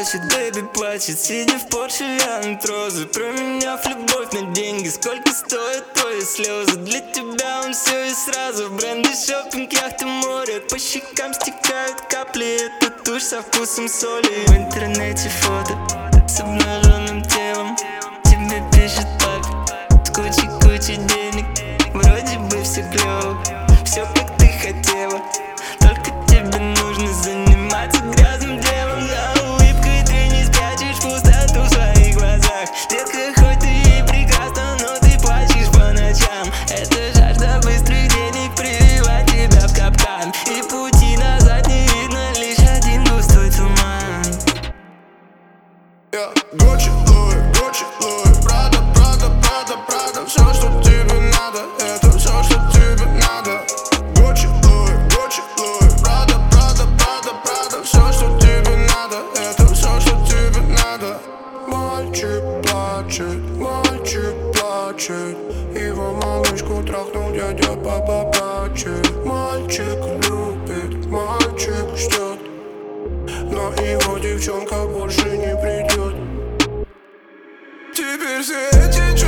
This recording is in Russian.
плачет, бэйби плачет, сидя в Порше, вянут розы. Променяв любовь на деньги, сколько стоят твои слезы? Для тебя он все и сразу. Бренды, шопинг, яхты, море. По щекам стекают капли, это тушь со вкусом соли. В интернете фото с обнаженным телом, тебе пишет папа с кучей денег. Вроде бы все клево, все как ты хотела, только тебе нужно заниматься грязным делом. За улыбкой ты не спрячешь пустоту в своих глазах. Детка, хоть ты и прекрасна, но ты плачешь по ночам. Это жажда быстрых денег привела тебя в капкан, и пути назад не видно, лишь один густой туман. Гуччи, Луи, Прада, все, что тебе надо, это все, что тебе надо. Гуччи, Луи, Прада, все, что тебе надо, это все, что тебе надо. Мальчик плачет, его малышку трахнул дядя побогаче. Мальчик любит, мальчик ждет, но его девчонка больше не придет. Теперь все эти